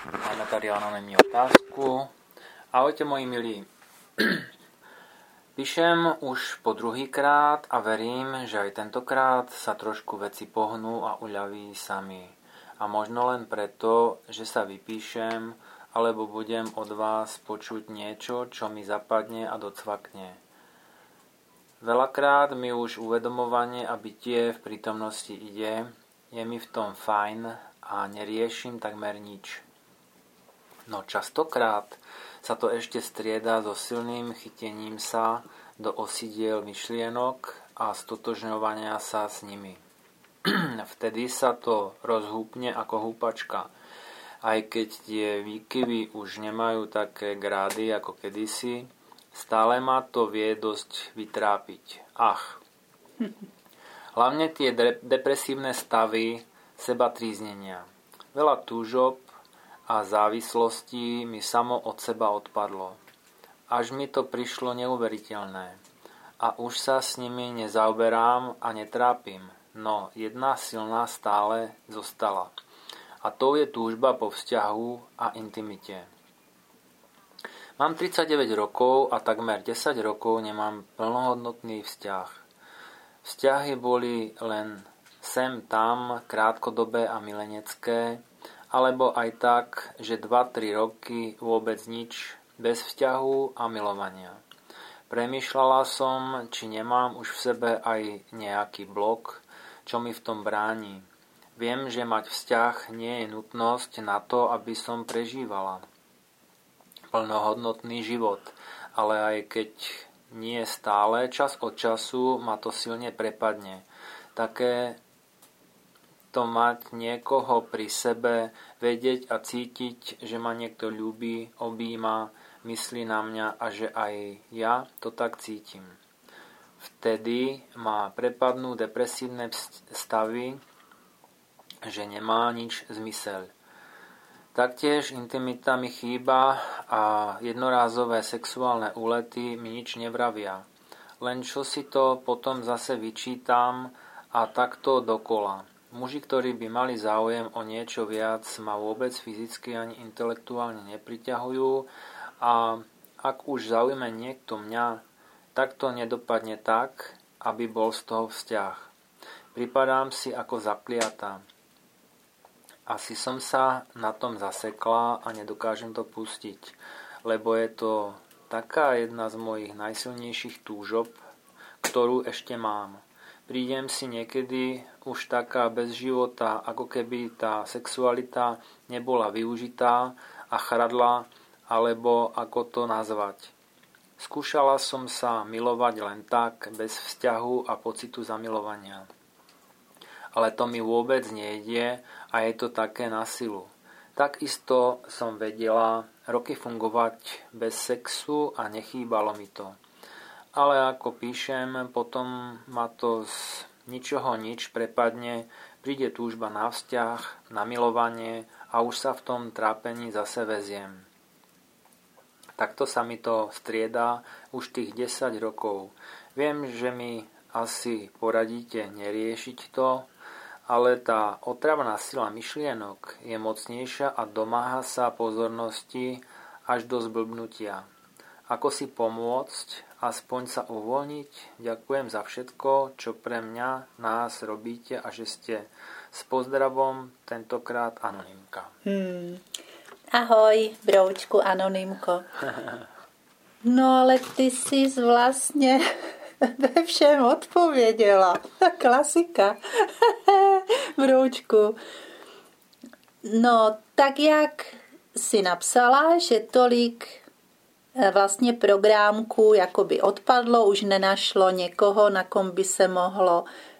Máme tady anonymní otázku. Ahojte moji milí. Píšem už po druhýkrát a verím, že aj tentokrát sa trošku veci pohnú a uľaví sami. A možno len preto, že sa vypíšem, alebo budem od vás počuť niečo, čo mi zapadne a docvakne. Veľakrát mi už uvedomovanie a bytie v prítomnosti ide, je mi v tom fajn a neriešim takmer nič. No častokrát sa to ešte strieda so silným chytením sa do osidiel myšlienok a stotožňovania sa s nimi. Vtedy sa to rozhúpne ako húpačka. Aj keď tie výkyvy už nemajú také grády ako kedysi, stále ma to vie dosť vytrápiť. Hlavne tie depresívne stavy sebatríznenia. Veľa túžob a závislostí mi samo od seba odpadlo. Až mi to prišlo neuveriteľné. A už sa s nimi nezaoberám a netrápim. No jedna silná stále zostala. A to je túžba po vzťahu a intimite. Mám 39 rokov a takmer 10 rokov nemám plnohodnotný vzťah. Vzťahy boli len sem tam, krátkodobé a milenecké, alebo aj tak, že 2-3 roky vôbec nič, bez vzťahu a milovania. Premýšľala som, či nemám už v sebe aj nejaký blok, čo mi v tom bráni. Viem, že mať vzťah nie je nutnosť na to, aby som prežívala plnohodnotný život, ale aj keď nie stále, čas od času ma to silne prepadne. Také to mať niekoho pri sebe, vedieť a cítiť, že ma niekto ľúbi, objíma, myslí na mňa a že aj ja to tak cítim. Vtedy ma prepadnú depresívne stavy, že nemá nič zmysel. Taktiež intimita mi chýba a jednorázové sexuálne úlety mi nič nevravia. Len čo si to potom zase vyčítam a takto dokola. Muži, ktorí by mali záujem o niečo viac, ma vôbec fyzicky ani intelektuálne nepriťahujú a ak už zaujme niekto mňa, tak to nedopadne tak, aby bol z toho vzťah. Pripadám si ako zakliatá. Asi som sa na tom zasekla a nedokážem to pustiť, lebo je to taká jedna z mojich najsilnejších túžob, ktorú ešte mám. Prídem si niekedy už taká bez života, ako keby tá sexualita nebola využitá a chradla, alebo ako to nazvať. Skúšala som sa milovať len tak, bez vzťahu a pocitu zamilovania. Ale to mi vôbec nejde a je to také na silu. Takisto som vedela roky fungovať bez sexu a nechýbalo mi to. Ale ako píšem, potom ma to z ničoho nič prepadne, príde túžba na vzťah, na milovanie a už sa v tom trápení zase veziem. Takto sa mi to striedá už tých 10 rokov. Viem, že mi asi poradíte neriešiť to, ale tá otravná sila myšlienok je mocnejšia a domáha sa pozornosti až do zblbnutia. Ako si pomôcť, aspoň sa uvoľniť? Ďakujem za všetko, čo pre mňa, nás robíte a že ste s pozdravom, tentokrát anonymka. Ahoj, broučku anonymko. No ale ty si vlastne ve všem odpověděla. Klasika. Broučku. No, tak jak si napsala, že tolik vlastně programků jakoby odpadlo, už nenašlo někoho, na kom by se mohlo,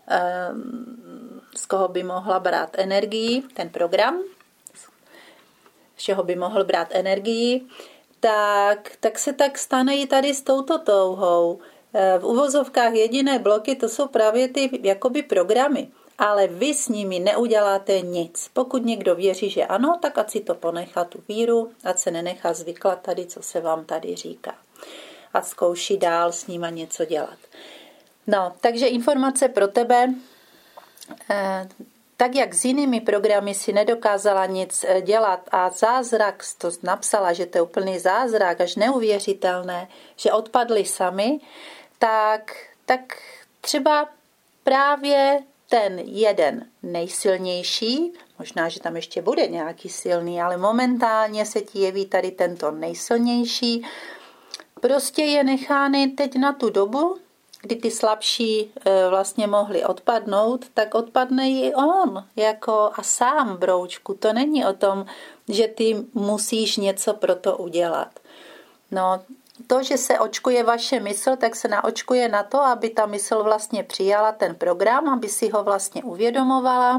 z koho by mohla brát energii, ten program, z čeho by mohl brát energii, tak se tak stane i tady s touto touhou. V uvozovkách jediné bloky, to jsou právě ty jakoby programy, ale vy s nimi neuděláte nic. Pokud někdo věří, že ano, tak ať si to ponechá tu víru, ať se nenechá zvyklat tady, co se vám tady říká. Ať zkouší dál s nima něco dělat. No, takže informace pro tebe. tak jak s jinými programy si nedokázala nic dělat a zázrak, to napsala, že to je úplný zázrak, až neuvěřitelné, že odpadly sami, tak třeba právě ten jeden nejsilnější, možná, že tam ještě bude nějaký silný, ale momentálně se ti jeví tady tento nejsilnější, prostě je nechány teď na tu dobu, kdy ty slabší vlastně mohli odpadnout, tak odpadne i on jako a sám, broučku. To není o tom, že ty musíš něco pro to udělat. No, to, že se očkuje vaše mysl, tak se naočkuje na to, aby ta mysl vlastně přijala ten program, aby si ho vlastně uvědomovala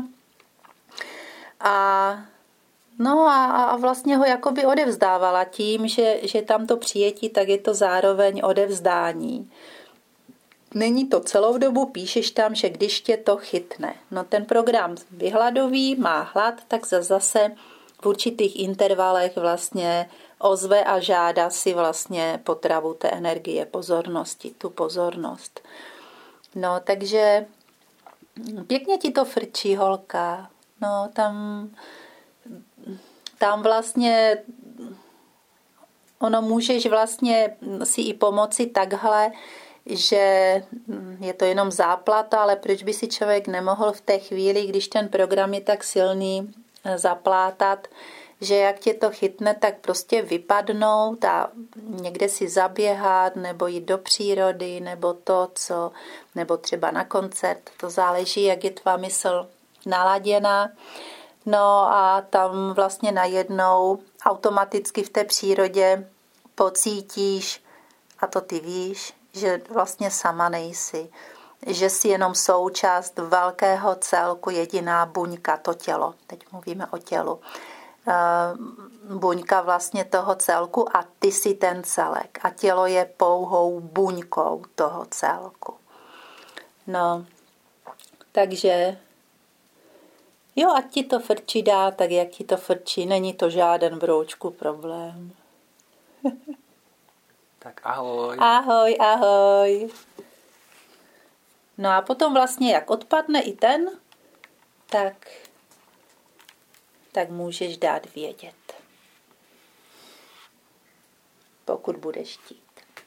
a vlastně ho jakoby odevzdávala tím, že tam to přijetí, tak je to zároveň odevzdání. Není to celou dobu, píšeš tam, že když tě to chytne. No ten program vyhladoví, má hlad, tak zase v určitých intervalech vlastně ozve a žádá si vlastně potravu té energie, pozornosti, tu pozornost. No takže pěkně ti to frčí, holka. No tam vlastně ono můžeš vlastně si i pomoci takhle, že je to jenom záplata, ale proč by si člověk nemohl v té chvíli, když ten program je tak silný, zaplátat, že jak tě to chytne, tak prostě vypadnout a někde si zaběhat, nebo jít do přírody, nebo třeba na koncert, to záleží, jak je tvá mysl naladěná. No a tam vlastně najednou automaticky v té přírodě pocítíš, a to ty víš, že vlastně sama nejsi, že jsi jenom součást velkého celku, jediná buňka, to tělo. Teď mluvíme o tělu. Buňka vlastně toho celku a ty jsi ten celek. A tělo je pouhou buňkou toho celku. No, takže jo, ať ti to frčí dá, tak jak ti to frčí, není to žáden, broučku, problém. Tak ahoj. Ahoj, ahoj. No a potom vlastně, jak odpadne i ten, tak můžeš dát vědět. Pokud budeš chtít.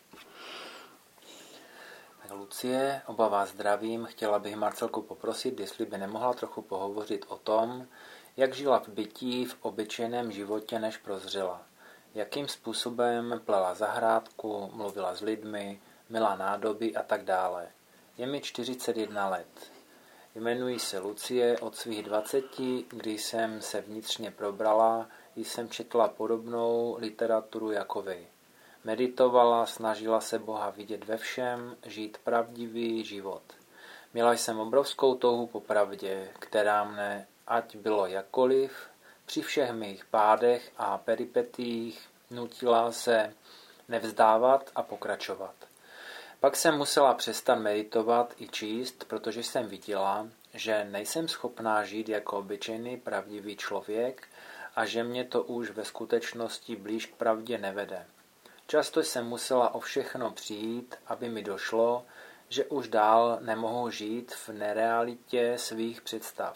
Tak Lucie, oba vás zdravím. Chtěla bych Marcelku poprosit, jestli by nemohla trochu pohovořit o tom, jak žila v bytí v obyčejném životě, než prozřela. Jakým způsobem plela zahrádku, mluvila s lidmi, myla nádoby a tak dále. Je mi 41 let. Jmenuji se Lucie, od svých 20, kdy jsem se vnitřně probrala, jsem četla podobnou literaturu jako vy. Meditovala, snažila se Boha vidět ve všem, žít pravdivý život. Měla jsem obrovskou touhu po pravdě, která mne, ať bylo jakkoliv, při všech mých pádech a peripetiích nutila se nevzdávat a pokračovat. Pak jsem musela přestat meditovat i číst, protože jsem viděla, že nejsem schopná žít jako obyčejný pravdivý člověk a že mě to už ve skutečnosti blíž k pravdě nevede. Často jsem musela o všechno přijít, aby mi došlo, že už dál nemohu žít v nerealitě svých představ.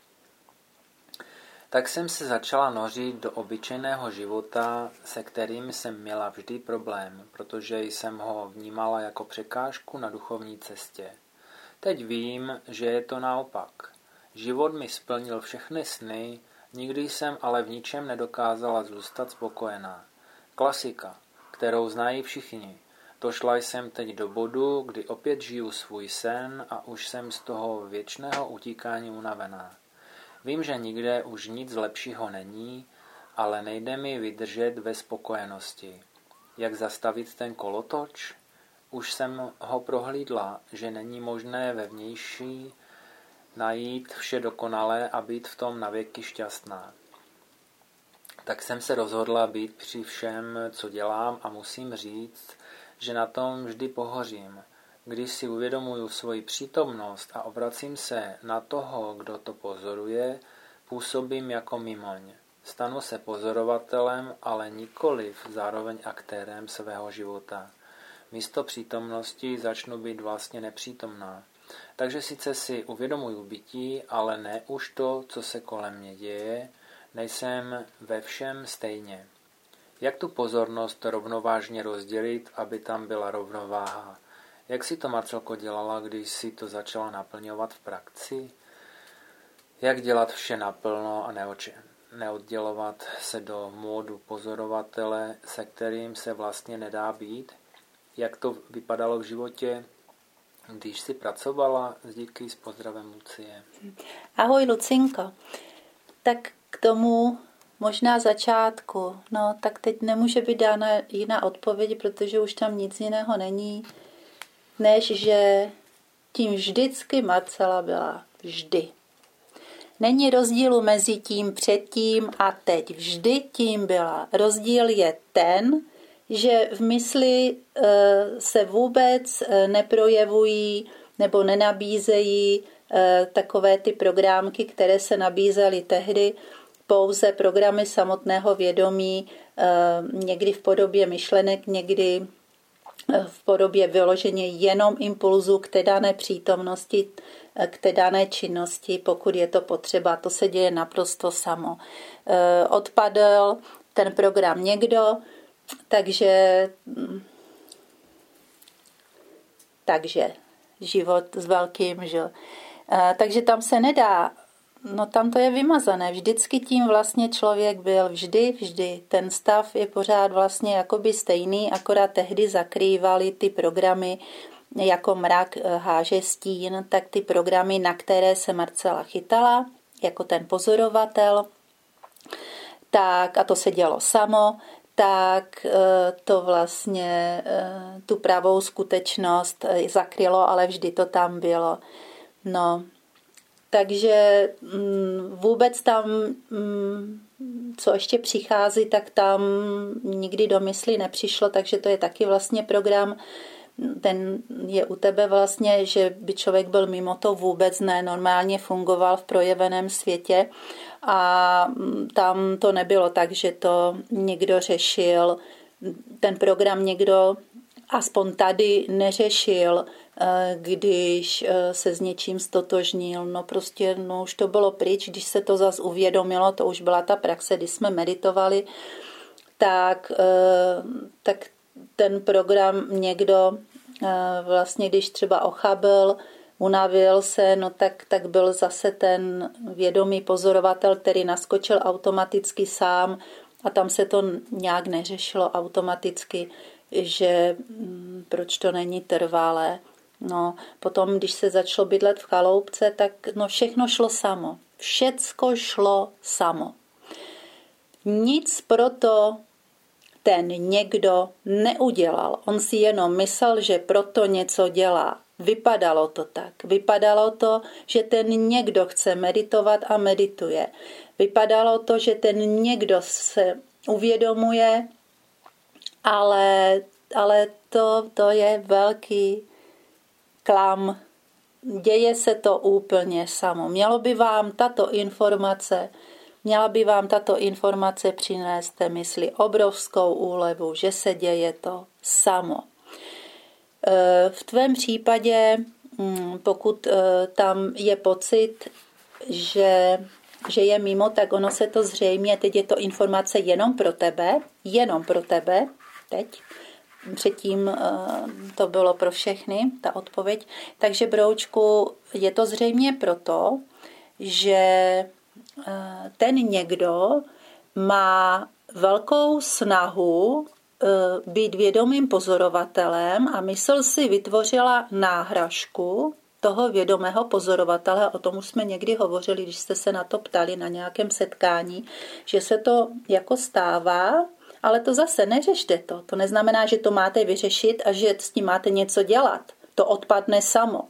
Tak jsem se začala nořit do obyčejného života, se kterým jsem měla vždy problém, protože jsem ho vnímala jako překážku na duchovní cestě. Teď vím, že je to naopak. Život mi splnil všechny sny, nikdy jsem ale v ničem nedokázala zůstat spokojená. Klasika, kterou znají všichni. Došla jsem teď do bodu, kdy opět žiju svůj sen a už jsem z toho věčného utíkání unavená. Vím, že nikde už nic lepšího není, ale nejde mi vydržet ve spokojenosti. Jak zastavit ten kolotoč? Už jsem ho prohlídla, že není možné ve vnější najít vše dokonalé a být v tom navěky šťastná. Tak jsem se rozhodla být při všem, co dělám a musím říct, že na tom vždy pohořím. Když si uvědomuju svoji přítomnost a obracím se na toho, kdo to pozoruje, působím jako mimoň. Stanu se pozorovatelem, ale nikoliv zároveň aktérem svého života. Místo přítomnosti začnu být vlastně nepřítomná. Takže sice si uvědomuju bytí, ale ne už to, co se kolem mě děje, nejsem ve všem stejně. Jak tu pozornost rovnovážně rozdělit, aby tam byla rovnováha? Jak si to, Marcelko, dělala, když si to začala naplňovat v praxi? Jak dělat vše naplno a neoddělovat se do módu pozorovatele, se kterým se vlastně nedá být? Jak to vypadalo v životě, když jsi pracovala? Díky, s pozdravem, Lucie. Ahoj, Lucinko. Tak k tomu možná začátku. No, tak teď nemůže být dána jiná odpověď, protože už tam nic jiného není, než že tím vždycky Marcela byla. Vždy. Není rozdílu mezi tím předtím a teď. Vždy tím byla. Rozdíl je ten, že v mysli se vůbec neprojevují nebo nenabízejí takové ty programky, které se nabízely tehdy, pouze programy samotného vědomí, někdy v podobě myšlenek, někdy v podobě vyloženě jenom impulzu k té dané přítomnosti, k té dané činnosti, pokud je to potřeba. To se děje naprosto samo. Odpadl ten program někdo, takže život s velkým, že? Takže tam se nedá, no tam to je vymazané. Vždycky tím vlastně člověk byl, vždy. Ten stav je pořád vlastně jakoby stejný, akorát tehdy zakrývaly ty programy, jako mrak háže stín, tak ty programy, na které se Marcela chytala, jako ten pozorovatel, tak, a to se dělo samo, tak to vlastně tu pravou skutečnost zakrylo, ale vždy to tam bylo. No, takže vůbec tam, co ještě přichází, tak tam nikdy do mysli nepřišlo, takže to je taky vlastně program, ten je u tebe vlastně, že by člověk byl mimo to vůbec ne, normálně fungoval v projeveném světě a tam to nebylo tak, že to někdo řešil, ten program někdo aspoň tady neřešil, když se s něčím stotožnil. No prostě, no už to bylo pryč, když se to zas uvědomilo, to už byla ta praxe, když jsme meditovali, tak ten program někdo vlastně, když třeba ochabl, unavil se, no tak byl zase ten vědomý pozorovatel, který naskočil automaticky sám a tam se to nějak neřešilo automaticky, že proč to není trvalé. No, potom, když se začalo bydlet v chaloupce, tak no všechno šlo samo. Všecko šlo samo. Nic proto ten někdo neudělal. On si jenom myslel, že proto něco dělá. Vypadalo to tak. Vypadalo to, že ten někdo chce meditovat a medituje. Vypadalo to, že ten někdo se uvědomuje, ale to je velký klam. Děje se to úplně samo. Měla by vám tato informace přinést té mysli obrovskou úlevu, že se děje to samo. V tvém případě, pokud tam je pocit, že je mimo, tak ono se to zřejmě, teď je to informace jenom pro tebe, teď. Předtím to bylo pro všechny, ta odpověď. Takže, broučku, je to zřejmě proto, že ten někdo má velkou snahu být vědomým pozorovatelem a mysl si vytvořila náhražku toho vědomého pozorovatele. O tom už jsme někdy hovořili, když jste se na to ptali na nějakém setkání, že se to jako stává, ale to zase neřešte to. To neznamená, že to máte vyřešit a že s tím máte něco dělat. To odpadne samo.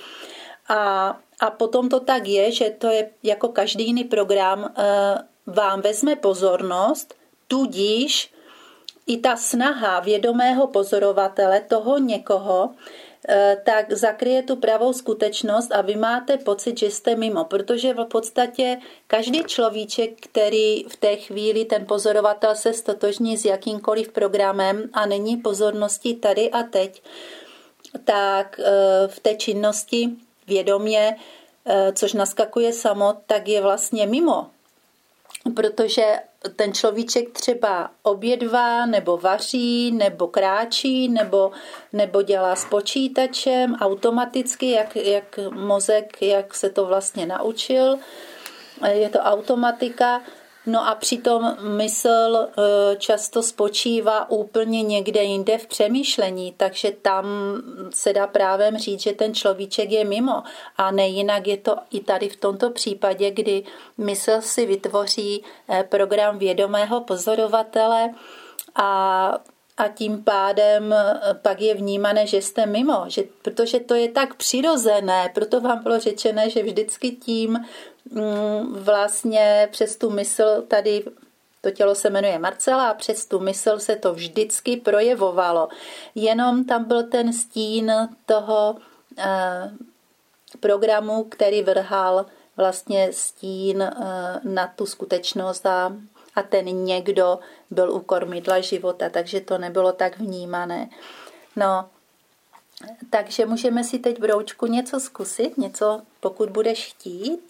A potom to tak je, že to je jako každý jiný program, vám vezme pozornost, tudíž i ta snaha vědomého pozorovatele, toho někoho, tak zakryje tu pravou skutečnost a vy máte pocit, že jste mimo, protože v podstatě každý človíček, který v té chvíli ten pozorovatel se stotožní s jakýmkoliv programem a není pozorností tady a teď, tak v té činnosti vědomě, což naskakuje samo, tak je vlastně mimo. Protože ten človíček třeba obědvá, nebo vaří, nebo kráčí, nebo dělá s počítačem automaticky, jak mozek, jak se to vlastně naučil. Je to automatika. No a přitom mysl často spočívá úplně někde jinde v přemýšlení, takže tam se dá právě říct, že ten človíček je mimo. A nejinak je to i tady v tomto případě, kdy mysl si vytvoří program vědomého pozorovatele a tím pádem pak je vnímané, že jste mimo, protože to je tak přirozené, proto vám bylo řečené, že vždycky tím vlastně přes tu mysl tady, to tělo se jmenuje Marcela a přes tu mysl se to vždycky projevovalo. Jenom tam byl ten stín toho programu, který vrhal vlastně stín na tu skutečnost a ten někdo byl u kormidla života, takže to nebylo tak vnímané. No, takže můžeme si teď, Broučku, něco zkusit, něco, pokud budeš chtít.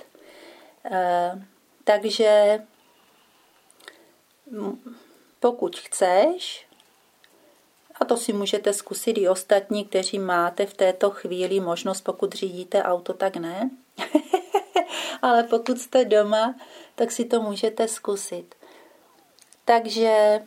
Takže pokud chceš, a to si můžete zkusit i ostatní, kteří máte v této chvíli možnost, pokud řídíte auto, tak ne. Ale pokud jste doma, tak si to můžete zkusit. Takže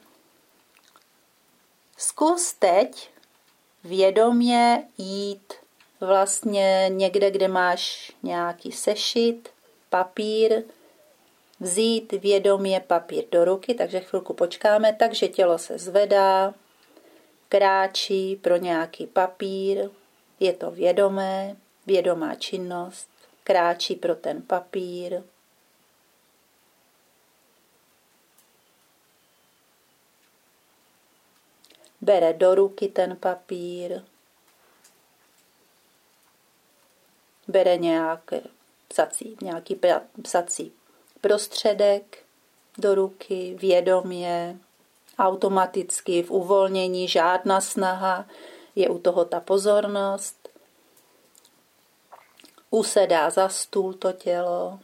zkus teď vědomě jít vlastně někde, kde máš nějaký sešit, papír, vzít vědomě papír do ruky, takže chvilku počkáme, takže tělo se zvedá, kráčí pro nějaký papír, je to vědomé, vědomá činnost, kráčí pro ten papír. Bere do ruky ten papír, bere nějaký psací prostředek do ruky, vědomě, automaticky v uvolnění, žádná snaha, je u toho ta pozornost. Usedá za stůl to tělo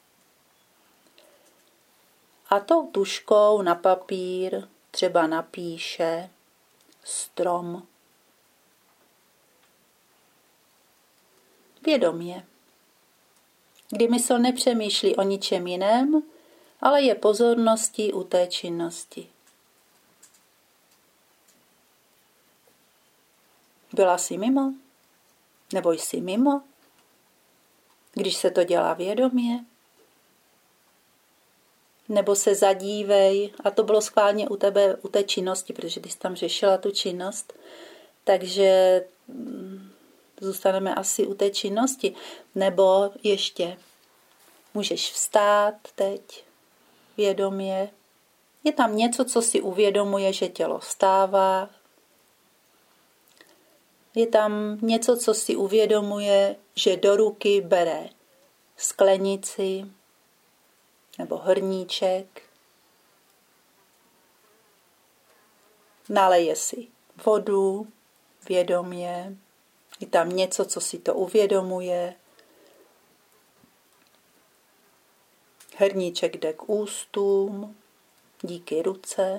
a tou tužkou na papír třeba napíše strom. Vědomě. Kdy mysl nepřemýšlí o ničem jiném, ale je pozorností u té činnosti. Byla jsi mimo? Nebo jsi mimo? Když se to dělá vědomě? Nebo se zadívej, a to bylo schválně u tebe, u té činnosti, protože ty jsi tam řešila tu činnost, takže zůstaneme asi u té činnosti. Nebo ještě můžeš vstát teď vědomě. Je tam něco, co si uvědomuje, že tělo vstává. Je tam něco, co si uvědomuje, že do ruky bere sklenici nebo hrníček. Naleje si vodu vědomě. Je tam něco, co si to uvědomuje. Hrníček jde k ústům, díky ruce.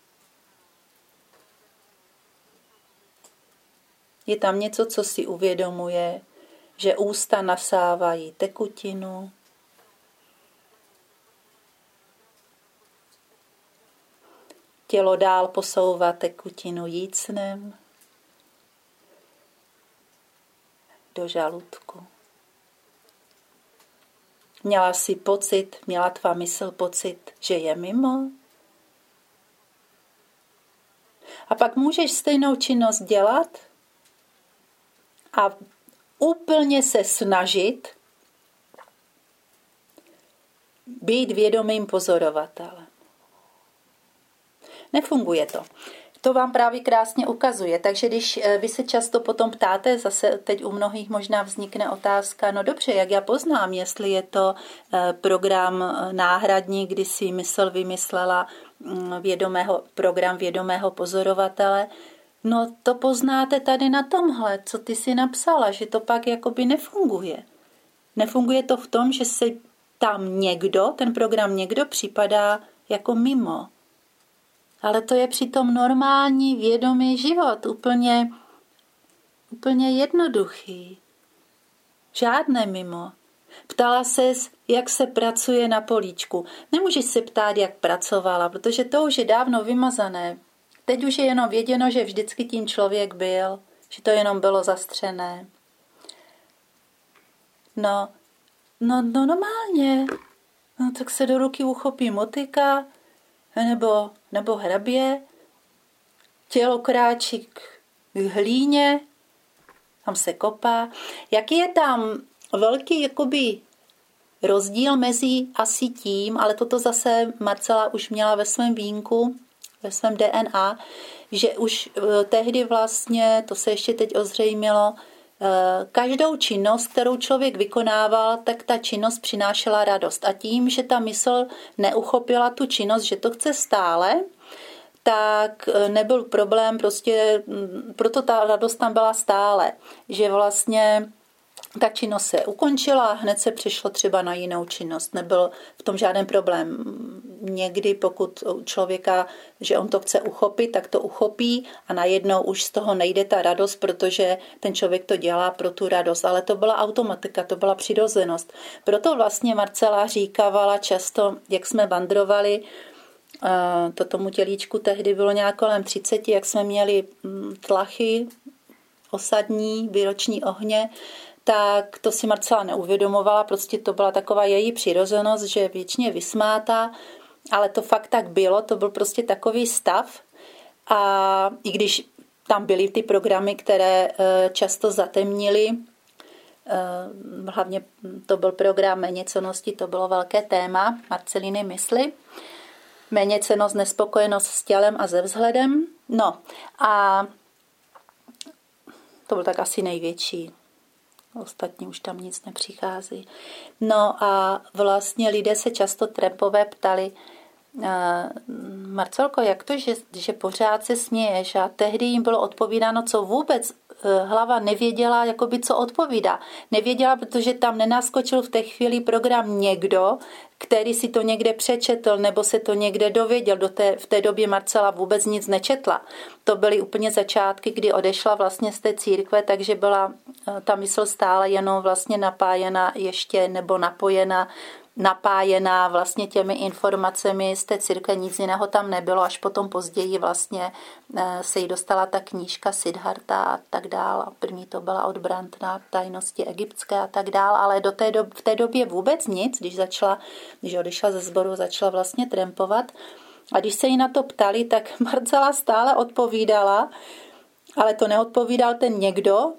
Je tam něco, co si uvědomuje, že ústa nasávají tekutinu. Tělo dál posouvá tekutinu jícnem do žaludku. Měla tvá mysl pocit, že je mimo? A pak můžeš stejnou činnost dělat a úplně se snažit být vědomým pozorovatelem. Nefunguje to. To vám právě krásně ukazuje. Takže když vy se často potom ptáte, zase teď u mnohých možná vznikne otázka, no dobře, jak já poznám, jestli je to program náhradní, kdy si mysl vymyslela program vědomého pozorovatele, No to poznáte tady na tomhle, co ty si napsala, že to pak jakoby nefunguje. Nefunguje to v tom, že se tam někdo, ten program někdo připadá jako mimo. Ale to je přitom normální, vědomý život, úplně jednoduchý. Žádné mimo. Ptala ses, jak se pracuje na políčku. Nemůžeš se ptát, jak pracovala, protože to už je dávno vymazané. Teď už je jenom věděno, že vždycky tím člověk byl, že to jenom bylo zastřené. No normálně. No tak se do ruky uchopí motyka nebo hrabě, tělo kráčí k hlíně, tam se kopá. Jaký je tam velký jakoby rozdíl mezi asi tím, ale toto zase Marcela už měla ve svém vínku, ve svém DNA, že už tehdy vlastně, to se ještě teď ozřejmilo, každou činnost, kterou člověk vykonával, tak ta činnost přinášela radost. A tím, že ta mysl neuchopila tu činnost, že to chce stále, tak nebyl problém, prostě proto ta radost tam byla stále, že vlastně ta činnost se ukončila a hned se přešlo třeba na jinou činnost. Nebyl v tom žádný problém. Někdy, pokud u člověka, že on to chce uchopit, tak to uchopí a najednou už z toho nejde ta radost, protože ten člověk to dělá pro tu radost. Ale to byla automatika, to byla přirozenost. Proto vlastně Marcela říkávala často, jak jsme vandrovali, to tomu tělíčku tehdy bylo nějak kolem 30, jak jsme měli tlachy osadní, výroční ohně, tak to si Marcela neuvědomovala, prostě to byla taková její přirozenost, že je věčně vysmátá, ale to fakt tak bylo, to byl prostě takový stav. A i když tam byly ty programy, které často zatemnily, hlavně to byl program méněcennosti, to bylo velké téma Marceliny mysli, méněcennost, nespokojenost s tělem a se vzhledem, no a to byl tak asi největší. Ostatní už tam nic nepřichází. No a vlastně lidé se často trampové ptali, Marcelko, jak to, že pořád se směješ? A tehdy jim bylo odpovídáno, co vůbec hlava nevěděla, jakoby co odpovídá. Nevěděla, protože tam nenaskočil v té chvíli program někdo, který si to někde přečetl nebo se to někde dověděl. V té době Marcela vůbec nic nečetla. To byly úplně začátky, kdy odešla vlastně z té církve, takže byla ta mysl stále jenom vlastně napájena ještě nebo napájená vlastně těmi informacemi z té církve, nic jiného tam nebylo, až potom později vlastně se jí dostala ta knížka Siddharta a tak dál. A první to byla od Brandna, tajnosti egyptské a tak dál, ale v té době vůbec nic, když odešla ze sboru, začala vlastně trampovat. A když se jí na to ptali, tak Marcela stále odpovídala, ale to neodpovídal ten někdo.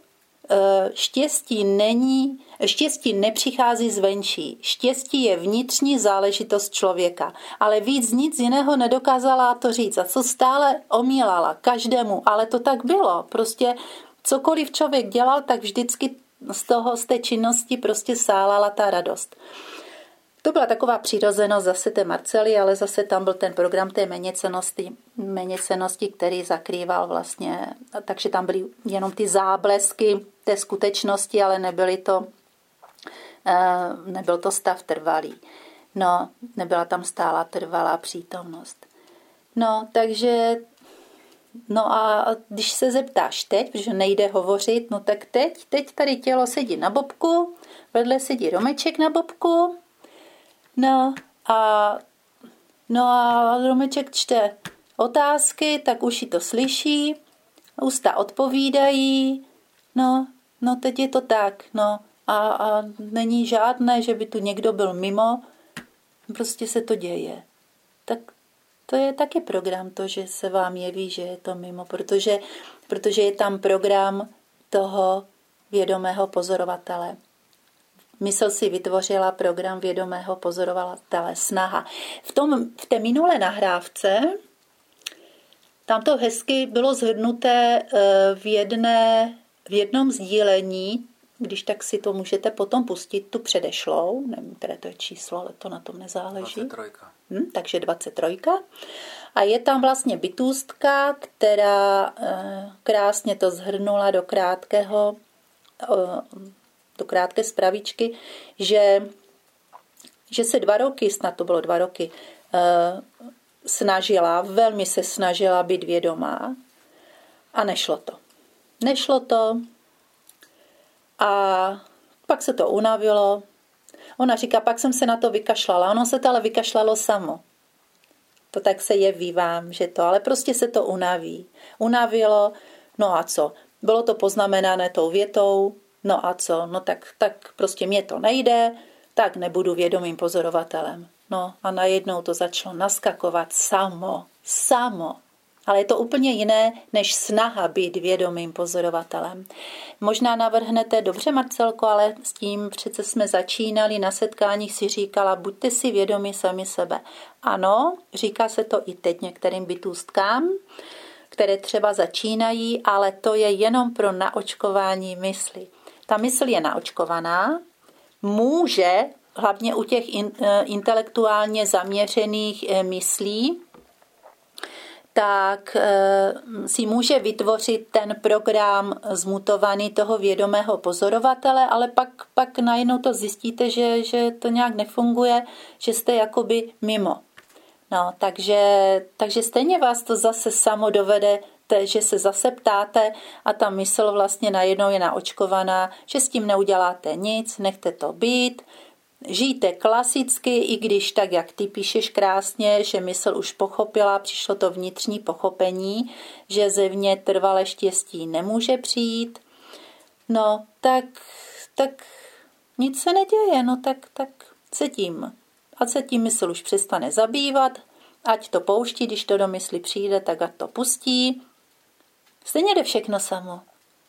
Štěstí nepřichází zvenčí. Štěstí je vnitřní záležitost člověka. Ale víc nic jiného nedokázala to říct. A co stále omílala každému. Ale to tak bylo. Prostě cokoliv člověk dělal, tak vždycky z té činnosti prostě sálala ta radost. To byla taková přirozenost zase té Marcely, ale zase tam byl ten program té méněcennosti, který zakrýval vlastně, takže tam byly jenom ty záblesky té skutečnosti, ale nebyl to stav trvalý. No, nebyla tam stála trvalá přítomnost. No, takže, no a když se zeptáš teď, protože nejde hovořit, no tak teď tady tělo sedí na bobku, vedle sedí Romeček na bobku, No a Romeček čte otázky, tak uši to slyší, ústa odpovídají, no teď je to tak, no a není žádné, že by tu někdo byl mimo, prostě se to děje. Tak to je taky program, to, že se vám jeví, že je to mimo, protože je tam program toho vědomého pozorovatele. Mysl si vytvořila program vědomého pozorovatele, snaha. V té minulé nahrávce tam to hezky bylo shrnuté v jednom sdílení, když tak si to můžete potom pustit, tu předešlou, nevím, které to je číslo, ale to na tom nezáleží. 23. Takže 23. A je tam vlastně bytůstka, která krásně to zhrnula do krátké zpravičky, že se 2 roky, snad to bylo 2 roky, velmi se snažila být vědomá a nešlo to. Nešlo to a pak se to unavilo. Ona říká, pak jsem se na to vykašlala. Ono se to ale vykašlalo samo. To tak se jeví vám, že to, ale prostě se to unaví. Unavilo, no a co? Bylo to poznamenané tou větou, no a co? No tak prostě mě to nejde, tak nebudu vědomým pozorovatelem. No a najednou to začalo naskakovat samo. Ale je to úplně jiné, než snaha být vědomým pozorovatelem. Možná navrhnete, dobře Marcelko, ale s tím přece jsme začínali, na setkáních si říkala, buďte si vědomí sami sebe. Ano, říká se to i teď některým bytůstkám, které třeba začínají, ale to je jenom pro naočkování mysli. Ta mysl je naočkovaná, může, hlavně u těch intelektuálně zaměřených myslí, tak si může vytvořit ten program zmutovaný toho vědomého pozorovatele, ale pak najednou to zjistíte, že to nějak nefunguje, že jste jakoby mimo. No, takže stejně vás to zase samo dovede, že se zase ptáte a ta mysl vlastně najednou je naočkovaná, že s tím neuděláte nic, nechte to být, žijte klasicky, i když tak, jak ty píšeš krásně, že mysl už pochopila, přišlo to vnitřní pochopení, že zevně trvalé štěstí nemůže přijít. No, tak nic se neděje, no tak ať se tím mysl už přestane zabývat, ať to pouští, když to do mysli přijde, tak ať to pustí. Stejně jde všechno samo.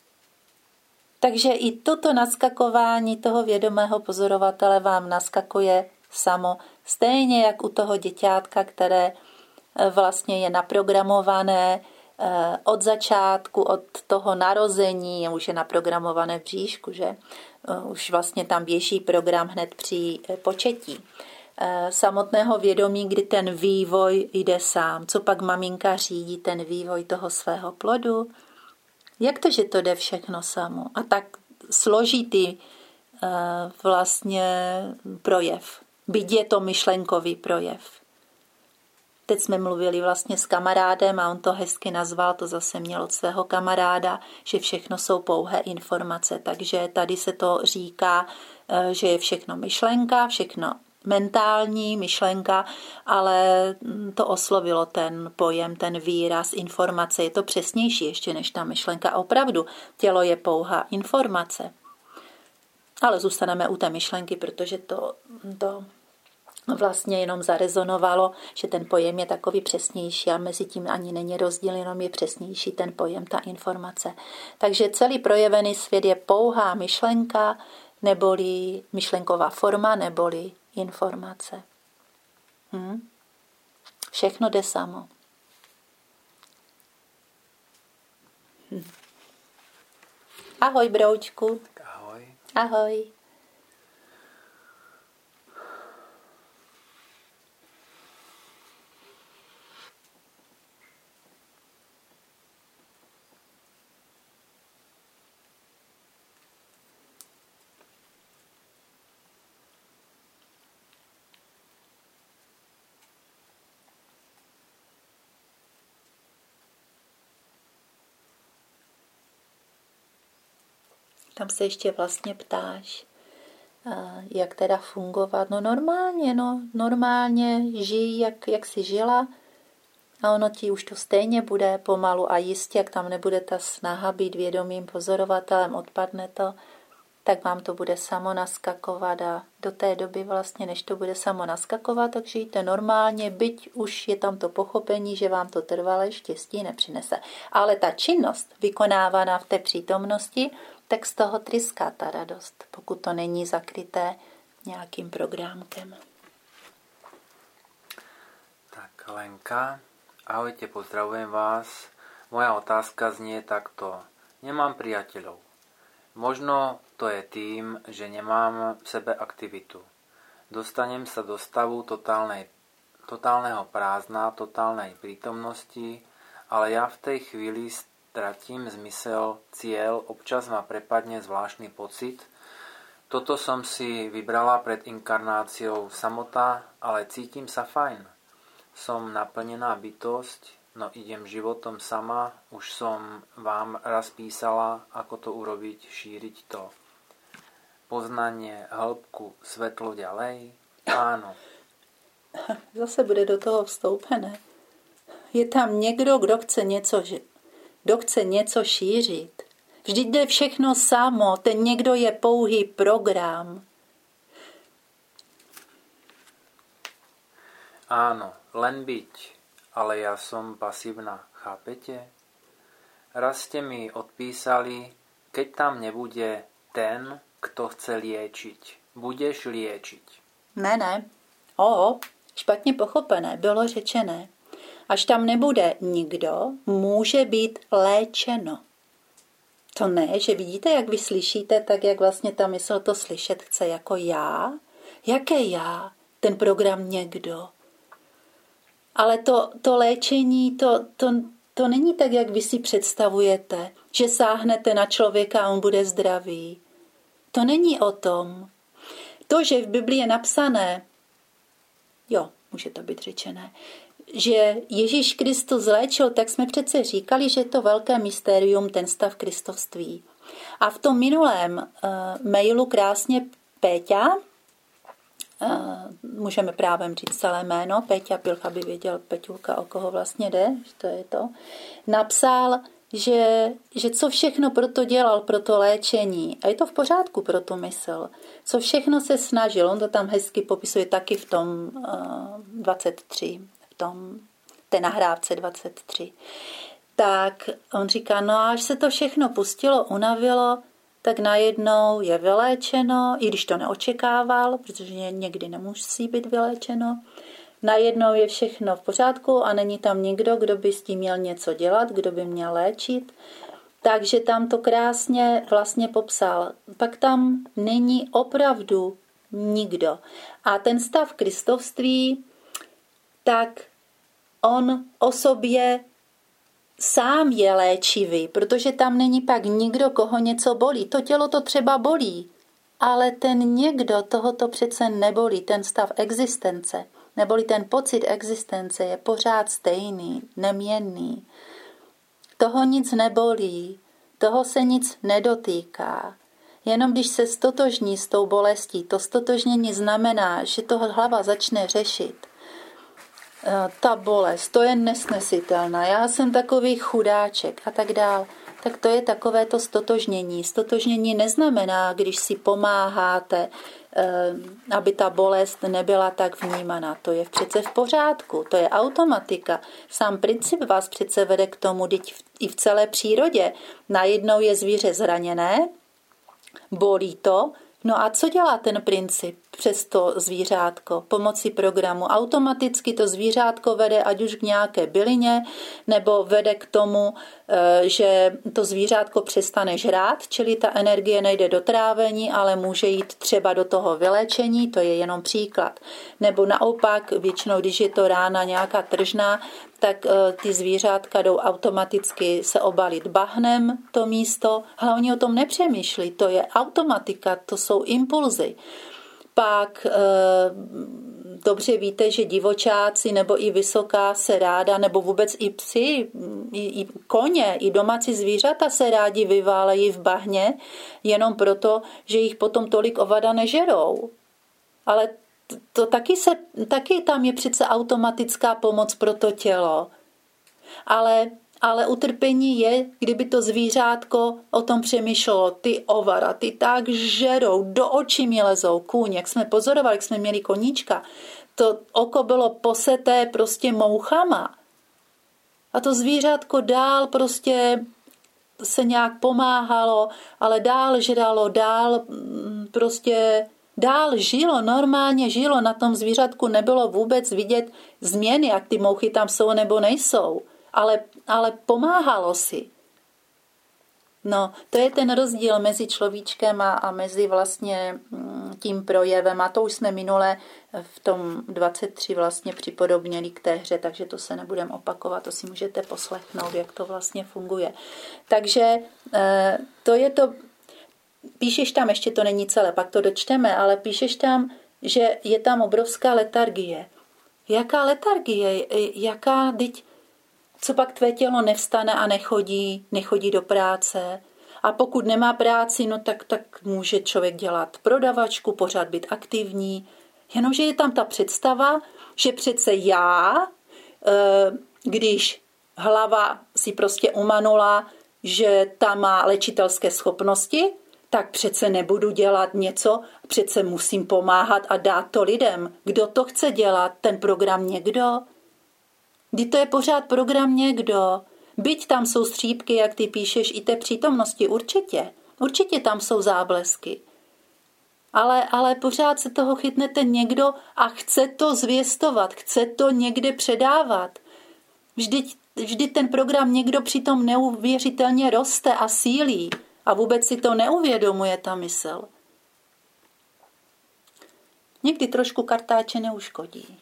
Takže i toto naskakování toho vědomého pozorovatele vám naskakuje samo. Stejně jak u toho děťátka, které vlastně je naprogramované od začátku, od toho narození, už je naprogramované v bříšku, že? Už vlastně tam běží program hned při početí samotného vědomí, kdy ten vývoj jde sám. Co pak maminka řídí ten vývoj toho svého plodu? Jak to, že to jde všechno samo? A tak složitý vlastně projev. Byť je to myšlenkový projev. Teď jsme mluvili vlastně s kamarádem a on to hezky nazval, to zase měl od svého kamaráda, že všechno jsou pouhé informace. Takže tady se to říká, že je všechno myšlenka, všechno mentální myšlenka, ale to oslovilo ten pojem, ten výraz, informace. Je to přesnější ještě než ta myšlenka. Opravdu, tělo je pouhá informace. Ale zůstaneme u té myšlenky, protože to vlastně jenom zarezonovalo, že ten pojem je takový přesnější a mezi tím ani není rozdíl, jenom je přesnější ten pojem, ta informace. Takže celý projevený svět je pouhá myšlenka, neboli myšlenková forma, neboli informace. Všechno jde samo. Ahoj, broučku. Ahoj. Ahoj. Tam se ještě vlastně ptáš, jak teda fungovat. Normálně žij, jak jsi žila a ono ti už to stejně bude pomalu a jistě, jak tam nebude ta snaha být vědomým pozorovatelem, odpadne to, tak vám to bude samo naskakovat a do té doby vlastně, než to bude samo naskakovat, tak žijte normálně, byť už je tam to pochopení, že vám to trvalé štěstí nepřinese. Ale ta činnost vykonávaná v té přítomnosti, tak z toho tryská ta radost, pokud to není zakryté nějakým programkem. Tak Lenka, ahojte, pozdravujem vás. Moja otázka znie takto. Nemám priateľov. Možno to je tým, že nemám v sebe aktivitu. Dostanem sa do stavu totálneho prázdna, totálnej prítomnosti, ale ja v tej chvíli stratím zmysel, cieľ, občas ma prepadne zvláštny pocit. Toto som si vybrala pred inkarnáciou samota, ale cítim sa fajn. Som naplnená bytosť, no idem životom sama, už som vám raz písala, ako to urobiť, šíriť to. Poznanie, hĺbku, svetlo ďalej? Áno. Zase bude do toho vstoupené. Je tam někdo, kdo chce něco šířit. Vždyť jde všechno samo, ten někdo je pouhý program. Áno, len byť, ale ja som pasívna, chápete? Raz ste mi odpísali, keď tam nebude ten, kto chce liečiť. Budeš liečiť. Ne. Špatně pochopené, bylo řečené. Až tam nebude nikdo, může být léčeno. To ne, že vidíte, jak vy slyšíte, tak jak vlastně ta mysl to slyšet chce jako já. Jaké já? Ten program někdo. Ale to léčení, to není tak, jak vy si představujete, že sáhnete na člověka a on bude zdravý. To není o tom. To, že v Biblii je napsané, může to být řečené, že Ježíš Kristus léčil, tak jsme přece říkali, že je to velké mystérium, ten stav kristovství. A v tom minulém mailu krásně Péťa, můžeme právem říct celé jméno, Péťa Pilch, aby věděl Peťulka, o koho vlastně jde, že to je to, napsal, že co všechno proto dělal, pro to léčení. A je to v pořádku pro tu mysl. Co všechno se snažil, on to tam hezky popisuje taky v tom 23, té nahrávce 23. Tak on říká, no až se to všechno pustilo, unavilo, tak najednou je vyléčeno, i když to neočekával, protože někdy nemusí být vyléčeno. Najednou je všechno v pořádku a není tam nikdo, kdo by s tím měl něco dělat, kdo by měl léčit. Takže tam to krásně vlastně popsal. Pak tam není opravdu nikdo. A ten stav kristovství, tak on o sobě sám je léčivý, protože tam není pak nikdo, koho něco bolí. To tělo to třeba bolí, ale ten někdo, toho to přece nebolí, ten stav existence, neboli ten pocit existence je pořád stejný, neměnný. Toho nic nebolí, toho se nic nedotýká. Jenom když se stotožní s tou bolestí, to stotožnění znamená, že toho hlava začne řešit. Ta bolest, to je nesnesitelná, já jsem takový chudáček a tak dál. Tak to je takové to stotožnění. Stotožnění neznamená, když si pomáháte, aby ta bolest nebyla tak vnímaná. To je přece v pořádku, to je automatika. Sám princip vás přece vede k tomu, i v celé přírodě. Najednou je zvíře zraněné, bolí to, no a co dělá ten princip přes to zvířátko? Pomocí programu automaticky to zvířátko vede ať už k nějaké bylině, nebo vede k tomu, že to zvířátko přestane žrát, čili ta energie nejde do trávení, ale může jít třeba do toho vyléčení, to je jenom příklad. Nebo naopak, většinou, když je to rána nějaká tržná, tak ty zvířátka jdou automaticky se obalit bahnem to místo, ale oni o tom nepřemýšlí, to je automatika, to jsou impulzy. Pak dobře víte, že divočáci nebo i vysoká se ráda, nebo vůbec i psi, i koně, i domácí zvířata se rádi vyválejí v bahně, jenom proto, že jich potom tolik ovada nežerou. Ale to taky tam je přece automatická pomoc pro to tělo. Ale utrpení je, kdyby to zvířátko o tom přemýšlelo, ty ovara, ty tak žerou, do očí mi lezou, kůň, jak jsme pozorovali, jak jsme měli koníčka, to oko bylo poseté prostě mouchama. A to zvířátko dál prostě se nějak pomáhalo, ale dál žralo, dál žilo, normálně žilo, na tom zvířátku nebylo vůbec vidět změny, jak ty mouchy tam jsou nebo nejsou. Ale pomáhalo si. No, to je ten rozdíl mezi človíčkem a mezi vlastně tím projevem. A to už jsme minule v tom 23 vlastně připodobněli k té hře, takže to se nebudeme opakovat, to si můžete poslechnout, jak to vlastně funguje. Takže to je to, píšeš tam, ještě to není celé, pak to dočteme, ale píšeš tam, že je tam obrovská letargie. Jaká letargie? Jaká, co pak tvé tělo nevstane a nechodí do práce? A pokud nemá práci, no tak může člověk dělat prodavačku, pořád být aktivní. Jenomže je tam ta představa, že přece já, když hlava si prostě umanula, že ta má léčitelské schopnosti, tak přece nebudu dělat něco, přece musím pomáhat a dát to lidem. Kdo to chce dělat? Ten program někdo? Kdy to je pořád program někdo? Byť tam jsou střípky, jak ty píšeš, i té přítomnosti, určitě. Určitě tam jsou záblesky. Ale pořád se toho chytnete někdo a chce to zvěstovat, chce to někde předávat. Vždyť ten program někdo přitom neuvěřitelně roste a sílí a vůbec si to neuvědomuje ta mysl. Někdy trošku kartáče neuškodí.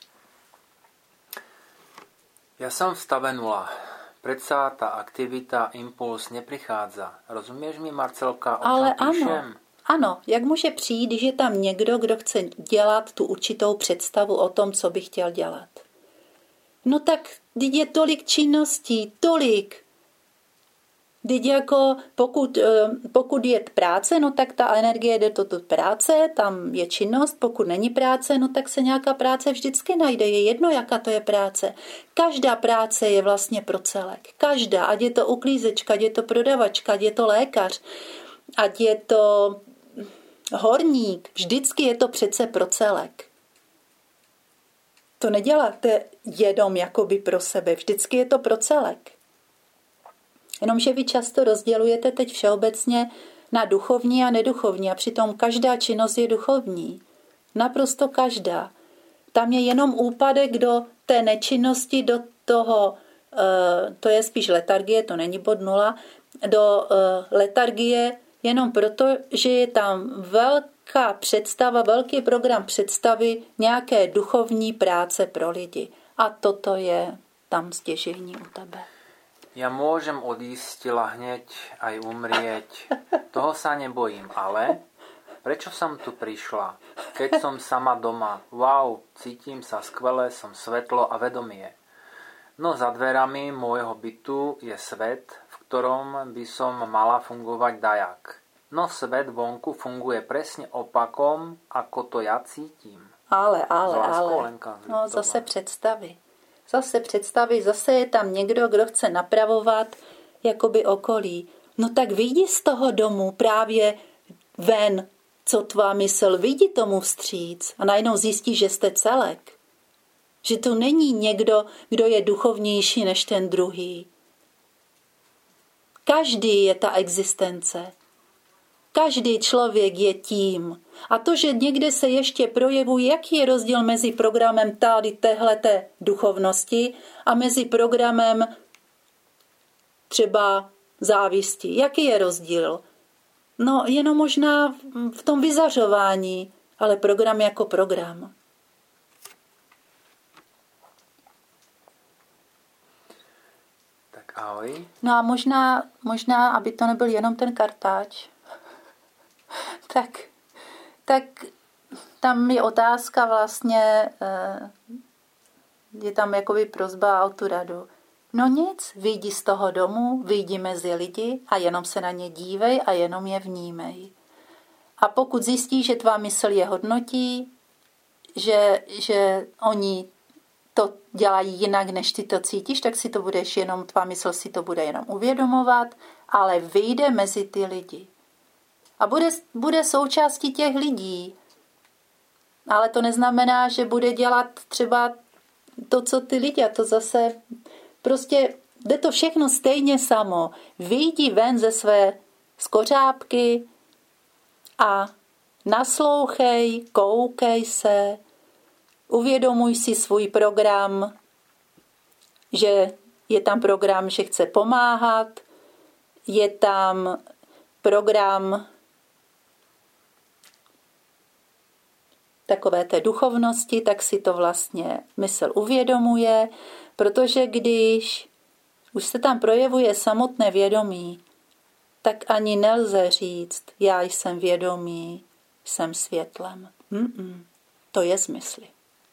Ja som v stave 0. Predsa tá aktivita, impuls neprichádza. Rozumieš mi, Marcelka, o čom píšem? Ano, jak může přijít, když je tam někdo, kdo chce dělat tu určitou představu o tom, co by chtěl dělat. No tak, teď je tolik činností, tolik. Teď jako pokud je práce, no tak ta energie jde do práce, tam je činnost, pokud není práce, no tak se nějaká práce vždycky najde, je jedno, jaká to je práce. Každá práce je vlastně pro celek. Každá, ať je to uklízečka, ať je to prodavačka, ať je to lékař, ať je to horník, vždycky je to přece pro celek. To neděláte jenom jakoby pro sebe, vždycky je to pro celek. Jenomže vy často rozdělujete teď všeobecně na duchovní a neduchovní a přitom každá činnost je duchovní. Naprosto každá. Tam je jenom úpadek do té nečinnosti, do toho, to je spíš letargie, to není bod 0, do letargie jenom proto, že je tam velká představa, velký program představy nějaké duchovní práce pro lidi. A toto je tam stěžejní u tebe. Ja môžem odísť lahneť aj umrieť. Toho sa nebojím, ale prečo som tu prišla? Keď som sama doma, wow, cítim sa skvele, som svetlo a vedomie. No za dverami môjho bytu je svet, v ktorom by som mala fungovať dajak. No svet vonku funguje presne opakom, ako to ja cítim. Ale. No zase představy. Zase je tam někdo, kdo chce napravovat jakoby okolí. No tak vyjdi z toho domu právě ven, co tvá mysl, vyjdi tomu vstříc a najednou zjistí, že jste celek. Že to není někdo, kdo je duchovnější než ten druhý. Každý je ta existence. Každý člověk je tím. A to, že někde se ještě projevuje, jaký je rozdíl mezi programem tady téhleté duchovnosti a mezi programem třeba závisti. Jaký je rozdíl? No, jenom možná v tom vyzařování, ale program jako program. Tak ahoj. No a možná, aby to nebyl jenom ten kartáč, tak tam je otázka vlastně, je tam jakoby prosba o tu radu. No nic, vyjdi z toho domu, vyjdi mezi lidi a jenom se na ně dívej a jenom je vnímej. A pokud zjistíš, že tvá mysl je hodnotí, že oni to dělají jinak, než ty to cítíš, tak si to budeš jenom, tvá mysl si to bude jenom uvědomovat, ale vyjde mezi ty lidi. A bude součástí těch lidí. Ale to neznamená, že bude dělat třeba to, co ty lidi. A to zase prostě jde to všechno stejně samo. Vyjdi ven ze své skořápky a naslouchej, koukej se, uvědomuj si svůj program, že je tam program, že chce pomáhat, je tam program takové té duchovnosti, tak si to vlastně mysl uvědomuje, protože když už se tam projevuje samotné vědomí, tak ani nelze říct, já jsem vědomí, jsem světlem. To je z mysli.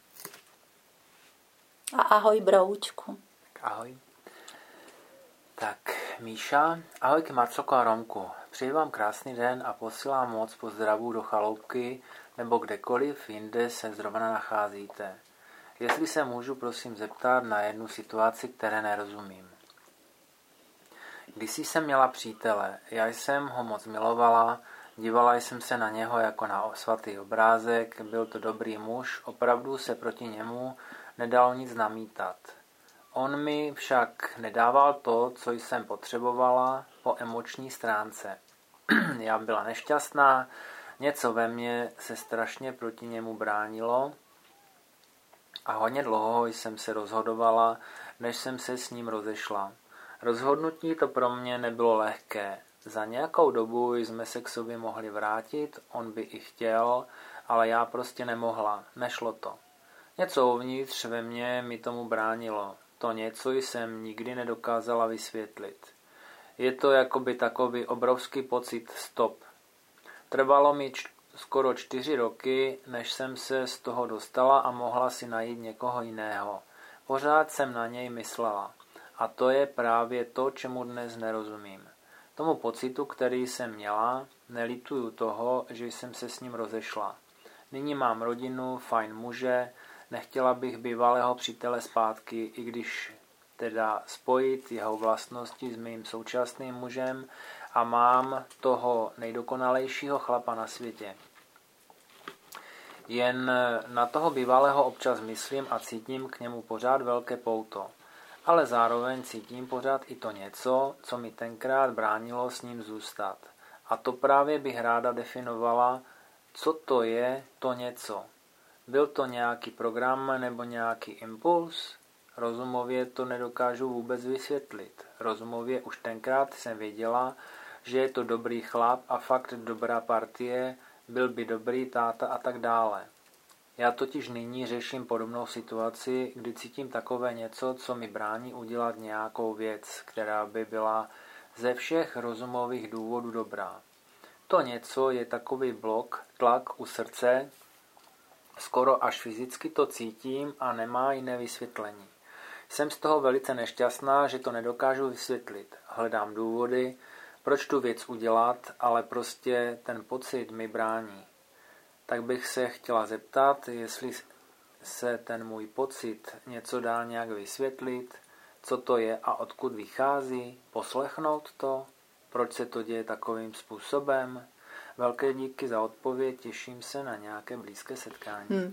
A ahoj, broučku. Ahoj. Tak, Míša, ahojky Marcelko a Romku. Přeji vám krásný den a posílám moc pozdravů do chaloupky nebo kdekoliv jinde se zrovna nacházíte. Jestli se můžu prosím zeptat na jednu situaci, které nerozumím. Když jsem měla přítele, já jsem ho moc milovala, dívala jsem se na něho jako na svatý obrázek, byl to dobrý muž, opravdu se proti němu nedalo nic namítat. On mi však nedával to, co jsem potřebovala po emoční stránce. Já byla nešťastná, něco ve mně se strašně proti němu bránilo a hodně dlouho jsem se rozhodovala, než jsem se s ním rozešla. Rozhodnutí to pro mě nebylo lehké. Za nějakou dobu jsme se k sobě mohli vrátit, on by i chtěl, ale já prostě nemohla, nešlo to. Něco uvnitř ve mně mi tomu bránilo. To něco jsem nikdy nedokázala vysvětlit. Je to jakoby takový obrovský pocit stop. Trvalo mi skoro 4 roky, než jsem se z toho dostala a mohla si najít někoho jiného. Pořád jsem na něj myslela. A to je právě to, čemu dnes nerozumím. Tomu pocitu, který jsem měla, nelituju toho, že jsem se s ním rozešla. Nyní mám rodinu, fajn muže, nechtěla bych bývalého přítele zpátky, i když teda spojit jeho vlastnosti s mým současným mužem a mám toho nejdokonalejšího chlapa na světě. Jen na toho bývalého občas myslím a cítím k němu pořád velké pouto. Ale zároveň cítím pořád i to něco, co mi tenkrát bránilo s ním zůstat. A to právě bych ráda definovala, co to je to něco. Byl to nějaký program nebo nějaký impuls? Rozumově to nedokážu vůbec vysvětlit. Rozumově už tenkrát jsem věděla, že je to dobrý chlap a fakt dobrá partie, byl by dobrý táta a tak dále. Já totiž nyní řeším podobnou situaci, kdy cítím takové něco, co mi brání udělat nějakou věc, která by byla ze všech rozumových důvodů dobrá. To něco je takový blok, tlak u srdce, skoro až fyzicky to cítím a nemá jiné vysvětlení. Jsem z toho velice nešťastná, že to nedokážu vysvětlit. Hledám důvody, proč tu věc udělat, ale prostě ten pocit mi brání. Tak bych se chtěla zeptat, jestli se ten můj pocit něco dá nějak vysvětlit, co to je a odkud vychází, poslechnout to, proč se to děje takovým způsobem. Velké díky za odpověď, těším se na nějaké blízké setkání.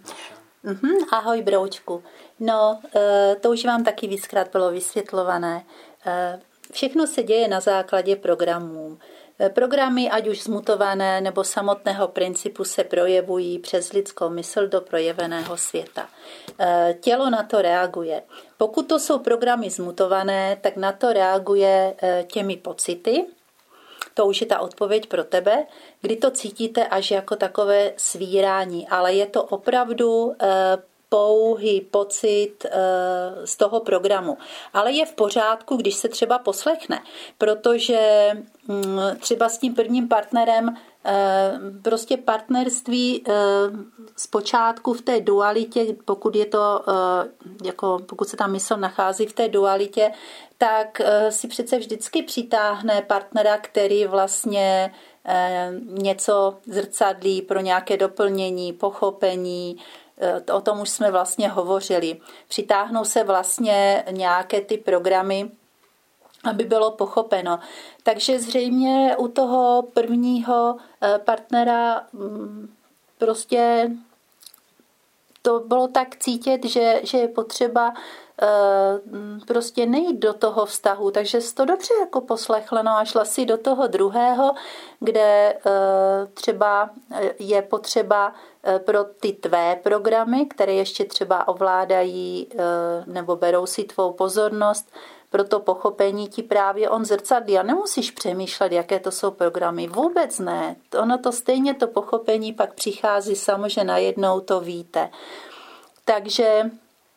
Ahoj, broučku. No, to už vám taky víckrát bylo vysvětlované. Všechno se děje na základě programů. Programy, ať už zmutované nebo samotného principu, se projevují přes lidskou mysl do projeveného světa. Tělo na to reaguje. Pokud to jsou programy zmutované, tak na to reaguje těmi pocity. To už je ta odpověď pro tebe, kdy to cítíte až jako takové svírání, ale je to opravdu pouhý pocit z toho programu. Ale je v pořádku, když se třeba poslechne, protože třeba s tím prvním partnerem prostě partnerství zpočátku v té dualitě, pokud se ta mysl nachází v té dualitě, tak si přece vždycky přitáhne partnera, který vlastně něco zrcadlí pro nějaké doplnění, pochopení. O tom už jsme vlastně hovořili. Přitáhnou se vlastně nějaké ty programy, aby bylo pochopeno. Takže zřejmě u toho prvního partnera prostě to bylo tak cítit, že je potřeba prostě nejít do toho vztahu, takže jsi to dobře jako poslechla, a šla si do toho druhého, kde třeba je potřeba pro ty tvé programy, které ještě třeba ovládají nebo berou si tvou pozornost, pro to pochopení ti právě on zrcadlí a nemusíš přemýšlet, jaké to jsou programy. Vůbec ne. Ono to stejně to pochopení pak přichází samo, že najednou to víte. Takže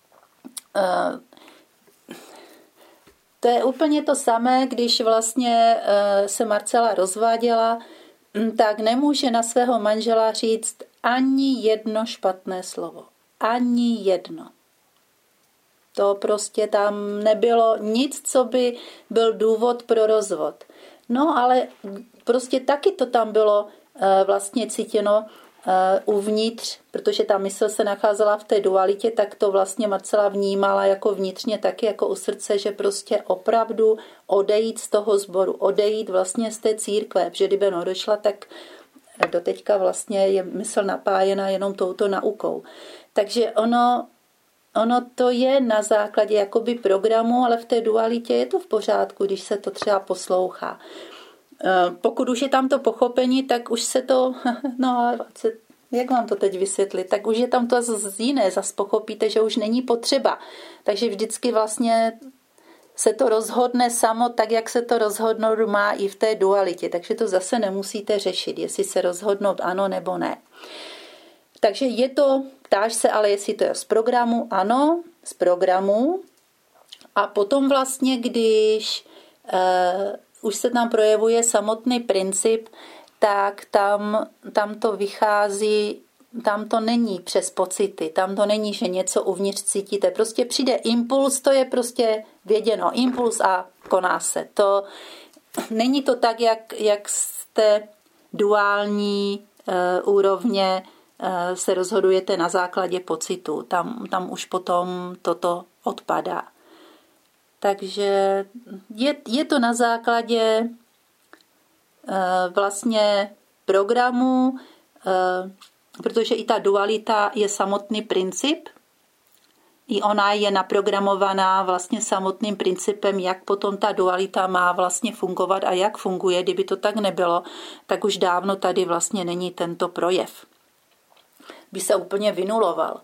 to je úplně to samé, když vlastně se Marcela rozváděla, tak nemůže na svého manžela říct ani jedno špatné slovo. Ani jedno. To prostě tam nebylo nic, co by byl důvod pro rozvod. No ale prostě taky to tam bylo vlastně cítěno uvnitř, protože ta mysl se nacházela v té dualitě, tak to vlastně Marcela vnímala jako vnitřně taky jako u srdce, že prostě opravdu odejít z toho sboru, odejít vlastně z té církve, protože kdyby odešla, tak doteďka vlastně je mysl napájena jenom touto naukou. Takže ono to je na základě jakoby programu, ale v té dualitě je to v pořádku, když se to třeba poslouchá. Pokud už je tam to pochopení, tak už se to, jak vám to teď vysvětlit, tak už je tam to z jiné, zase pochopíte, že už není potřeba. Takže vždycky vlastně se to rozhodne samo tak, jak se to rozhodnout má i v té dualitě. Takže to zase nemusíte řešit, jestli se rozhodnout ano nebo ne. Takže je to, ptáš se, ale jestli to je z programu, ano, z programu. A potom vlastně, když už se tam projevuje samotný princip, tak tam to vychází, tam to není přes pocity, tam to není, že něco uvnitř cítíte. Prostě přijde impuls, to je prostě věděno, impuls a koná se. To není to tak, jak z té duální úrovně se rozhodujete na základě pocitu. Tam už potom toto odpadá. Takže je to na základě vlastně programu, protože i ta dualita je samotný princip, i ona je naprogramovaná vlastně samotným principem, jak potom ta dualita má vlastně fungovat a jak funguje. Kdyby to tak nebylo, tak už dávno tady vlastně není tento projev. By se úplně vynuloval.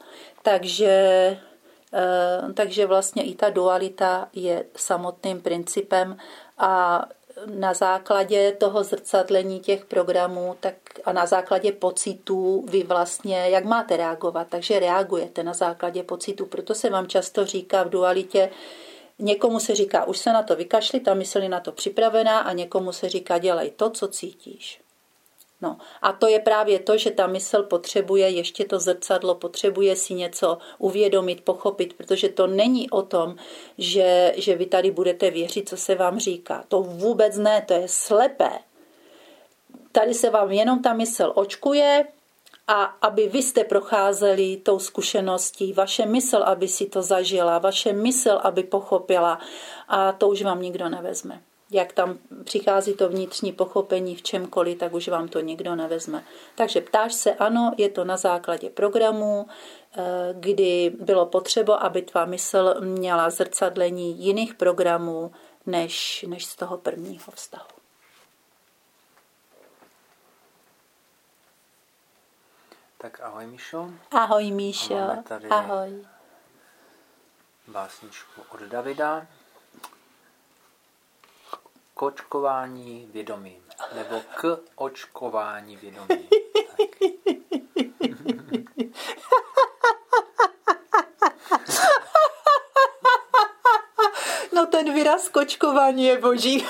Takže vlastně i ta dualita je samotným principem a na základě toho zrcadlení těch programů tak a na základě pocitů vy vlastně, jak máte reagovat, takže reagujete na základě pocitů. Proto se vám často říká v dualitě, někomu se říká, už se na to vykašli, ta mysl je na to připravená a někomu se říká, dělej to, co cítíš. No, a to je právě to, že ta mysl potřebuje ještě to zrcadlo, potřebuje si něco uvědomit, pochopit, protože to není o tom, že vy tady budete věřit, co se vám říká. To vůbec ne, to je slepé. Tady se vám jenom ta mysl očkuje a aby vy jste procházeli tou zkušeností, vaše mysl, aby si to zažila, vaše mysl, aby pochopila a to už vám nikdo nevezme. Jak tam přichází to vnitřní pochopení v čemkoliv, tak už vám to nikdo nevezme. Takže ptáš se, ano, je to na základě programů, kdy bylo potřeba, aby tvá mysl měla zrcadlení jiných programů, než z toho prvního vztahu. Tak ahoj, Míšo. Ahoj, Míšo. Ahoj. Básničku od Davida. K očkování vědomím. Nebo k očkování vědomím. No ten výraz k očkování je boží.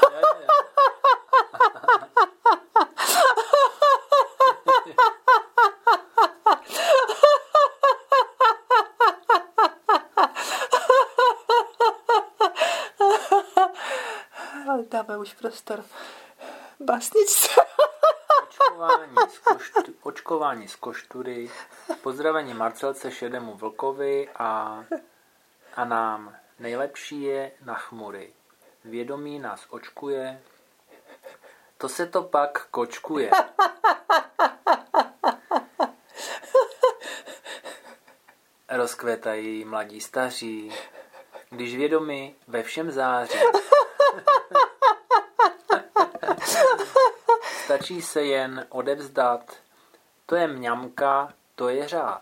Dáme už prostor básničce. Očkování z koštury. Pozdravení Marcelce Šedému Vlkovi a nám. Nejlepší je na chmury. Vědomí nás očkuje. To se to pak kočkuje. Rozkvétají mladí staří, když vědomí ve všem září. Stačí se jen odevzdat, to je mňamka, to je řád.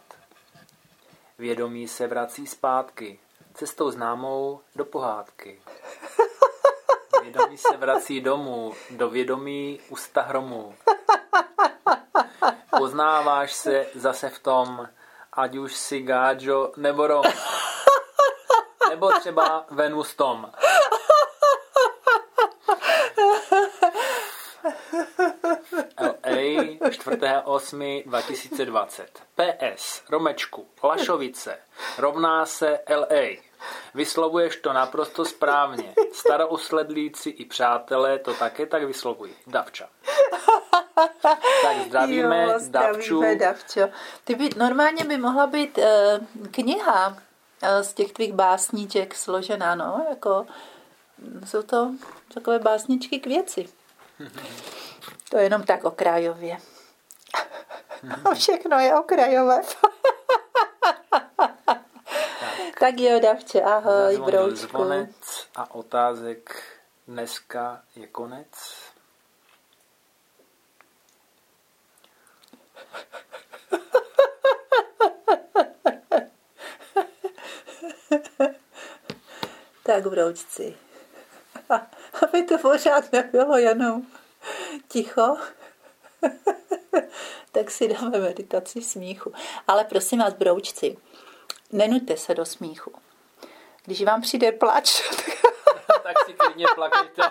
Vědomí se vrací zpátky, cestou známou do pohádky. Vědomí se vrací domů, do vědomí ústa hromu. Poznáváš se zase v tom, ať už si gáčo nebo rom. Nebo třeba Venus Tom. LA 4.8.2020. PS. Romečku. Lašovice. Rovná se LA. Vyslovuješ to naprosto správně. Starousledlíci i přátelé to také tak vyslovují. Davča. Tak zdravíme, Davčo. Normálně by mohla být kniha z těch tvých básníček složená, no, jako jsou to takové básničky k věci. To je jenom tak okrajově. Všechno je okrajové. Tak jo, Davče, ahoj, broučku. Zvonec a otázek dneska je konec. Tak, broučci. Aby to pořád nebylo jenom ticho, tak si dáme meditaci smíchu. Ale prosím vás, broučci, nenuďte se do smíchu. Když vám přijde plač, tak si klidně plakejte.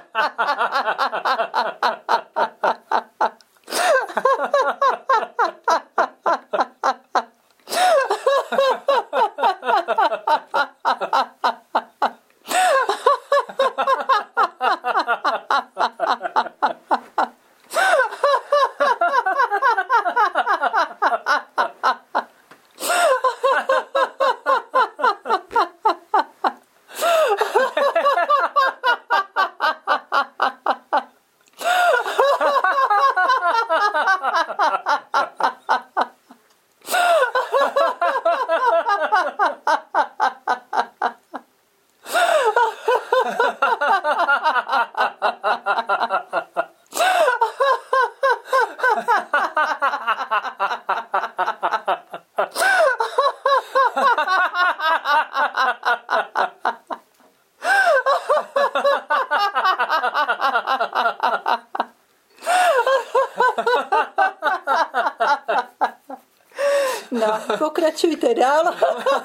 No, pokračujte dál.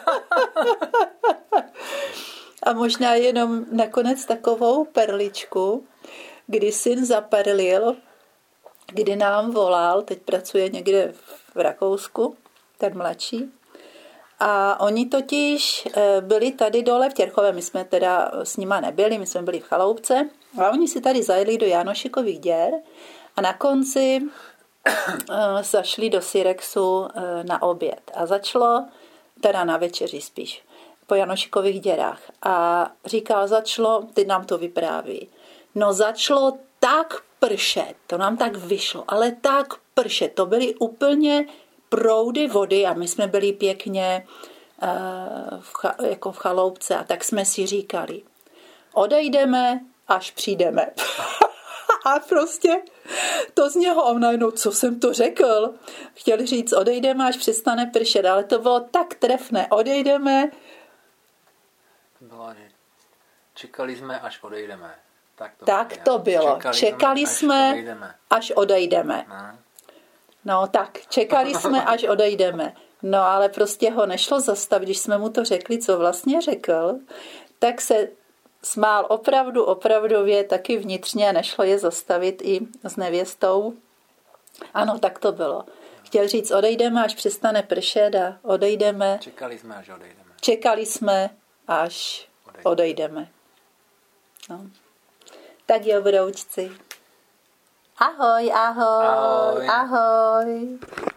A možná jenom nakonec takovou perličku, kdy syn zaperlil, kdy nám volal, teď pracuje někde v Rakousku, ten mladší, a oni totiž byli tady dole v Těrchově, my jsme teda s nima nebyli, my jsme byli v Chaloupce, a oni si tady zajeli do Janošikových děr a na konci zašli do Sirexu na oběd a začalo, teda na večeři spíš, po Janošikových děrách a říkal, teď nám to vypráví, no začalo tak pršet, to nám tak vyšlo, ale tak pršet, to byly úplně proudy vody a my jsme byli pěkně jako v Chaloupce a tak jsme si říkali, odejdeme, až přijdeme. A prostě to z něho on najednou, co jsem to řekl? Chtěl říct, odejdeme, až přestane pršet, ale to bylo tak trefné. Odejdeme. Čekali jsme, až odejdeme. Tak to bylo. Čekali jsme, až odejdeme. No tak, čekali jsme, až odejdeme. No ale prostě ho nešlo zastavit, když jsme mu to řekli, co vlastně řekl, tak se smál opravdově taky vnitřně a nešlo je zastavit i s nevěstou. Ano, tak to bylo. Chtěl říct, odejdeme, až přestane pršet a odejdeme. Čekali jsme, až odejdeme. Čekali jsme, až odejdeme. No. Tak jo, broučci. Ahoj, ahoj, ahoj. Ahoj.